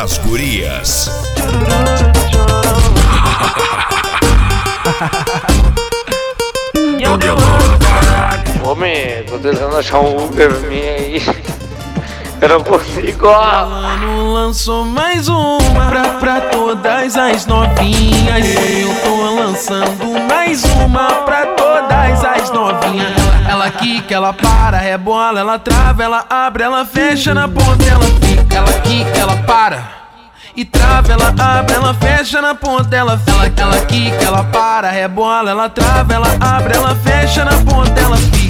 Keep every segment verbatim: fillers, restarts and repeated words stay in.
das gurias. Homem, tô tentando achar um Uber pra mim aí. Eu não consigo, ó. Mano, lançou mais uma pra, pra todas as novinhas. Eu tô lançando mais uma pra todas as novinhas. Ela quica, ela para, rebola, ela trava, ela abre, ela fecha na ponta, ela fica. Ela quica, ela para e trava, ela abre, ela fecha na ponta, ela fica. Ela quica, ela para, rebola, ela trava, ela abre, ela fecha na ponta, ela fica.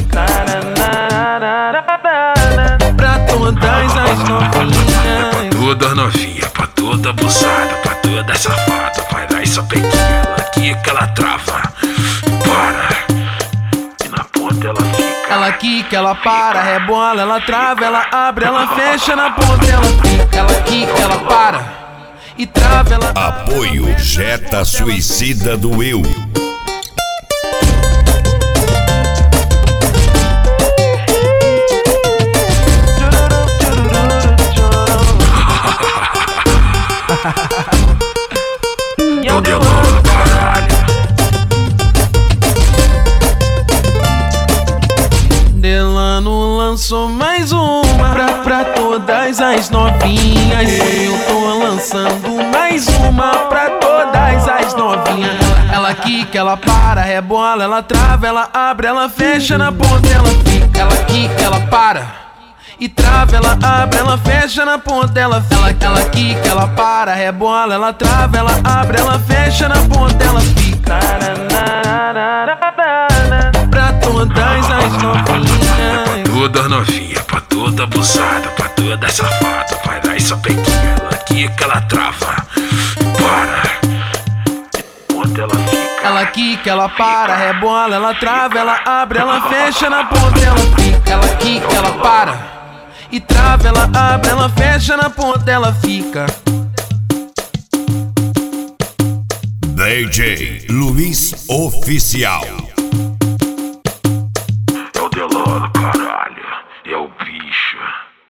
Pra todas as novinhas. Pra toda novinha, pra toda abusada, pra toda safada, vai dar essa pequinha. Ela quica, ela trava, para, e na ponta ela fica. Ela quica, ela para, rebola, ela trava, ela abre, ela fecha na ponta, ela fica. Ela quica, ela para e trava, ela Apoio Jetta Suicida do Eu. Delano lançou mais uma pra, pra todas as novinhas. Eu tô lançando mais uma pra todas as novinhas. Ela quica, ela para, rebola, ela trava, ela abre, ela fecha na ponta, ela fica. Ela quica, ela para e trava, ela abre, ela fecha na ponta, ela fica. Ela, ela quica, ela para, rebola, ela trava, ela abre, ela fecha na ponta, ela fica. Pra todas as novinhas. Toda novinha, pra toda abusada, pra toda safada, vai dar essa pequinha. Ela quica, ela trava, para, ponta ela fica. Ela quica, ela para, rebola, ela trava, ela abre, ela fecha na ponta, ela fica. Ela quica, ela para e trava, ela abre, ela fecha na ponta, ela fica. D J Luiz Oficial.